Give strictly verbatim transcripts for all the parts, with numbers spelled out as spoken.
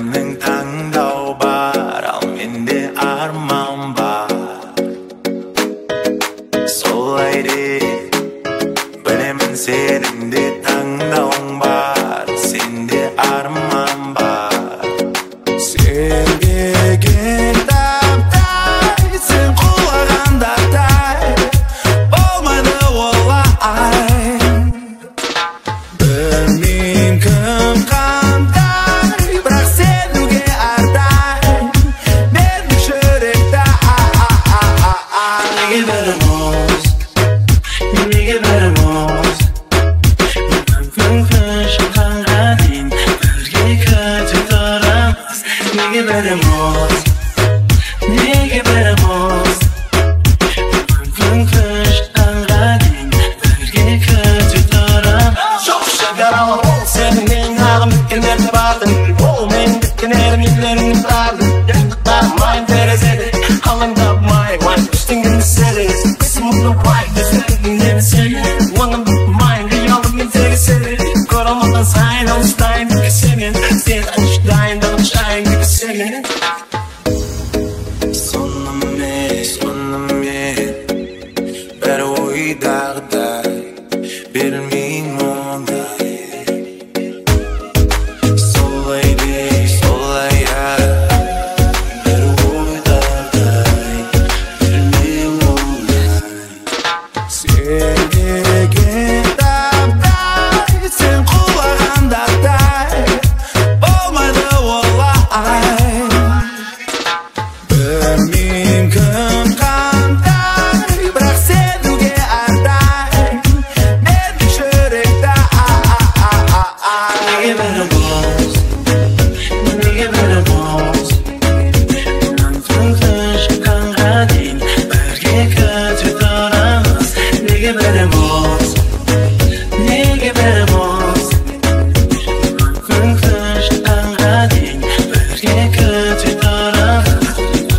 Бәрімнің таңдау бар, ал менде арман бар. Солай де, білемін сенің де таңдауың бар, сенде арман бар. Сен деген таптай, сен құлағандақтай, болмайды олай. Білмеймін кім қандай, бірақ сенуге ардай, менің жүректі. Неге бәріміз, неге бәріміз, мүмкін күн шыққанға дейін бірге күтіп тұрамыз. Неге бәріміз, неге бәріміз, мүмкін күн шыққанға дейін бірге күтіп тұрамыз. Жоқ шекаралы ол сенің ең ағым біткендерді бардың, ол мен біткен ерім елеріңді бардың. Ешқытармайын терезеде, қалыңдамай, уайым ештеңені сәрес. Смутно бай, көздердің нені сені, оңым бұқпаймын, қиялыммен тегі сені. Көрематан сайын алыстайын бүке сенен, сен аншыдайын дағыншайын бүке сенен. Сонымен, сонымен, бәрі ойдағыдай, берілмейін ондай. Солай де, солай а, бәрі ойдағыдай, берілмейін ондай. Сен деген таптай, сен құлағандақтай, болмайды олай. Білмеймін кім қандай, бірақ сенуге ардай, менің жүректі. Неге бәріміз, неге бәріміз, мүмкін күн шыққанға дейін бірге күтіп тұрамыз. Неге бәріміз, неге бәріміз, мүмкін күн шыққанға дейін бірге күтіп тұрамыз.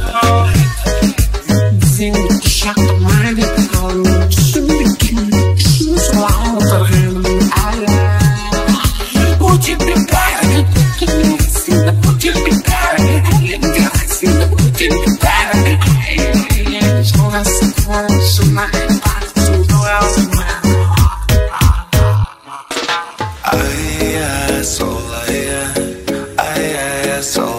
Сені құшақтамайды қалың, түсінбеген үшін солай отырғаным әлі. Будь тебе бәрі, сені будь тебе бәрі, әлемде сені будь тебе бәрі. Жолдасың қалың шынайын бақытсың дуалсың. Ай, ай, солай, ай, ай, солай.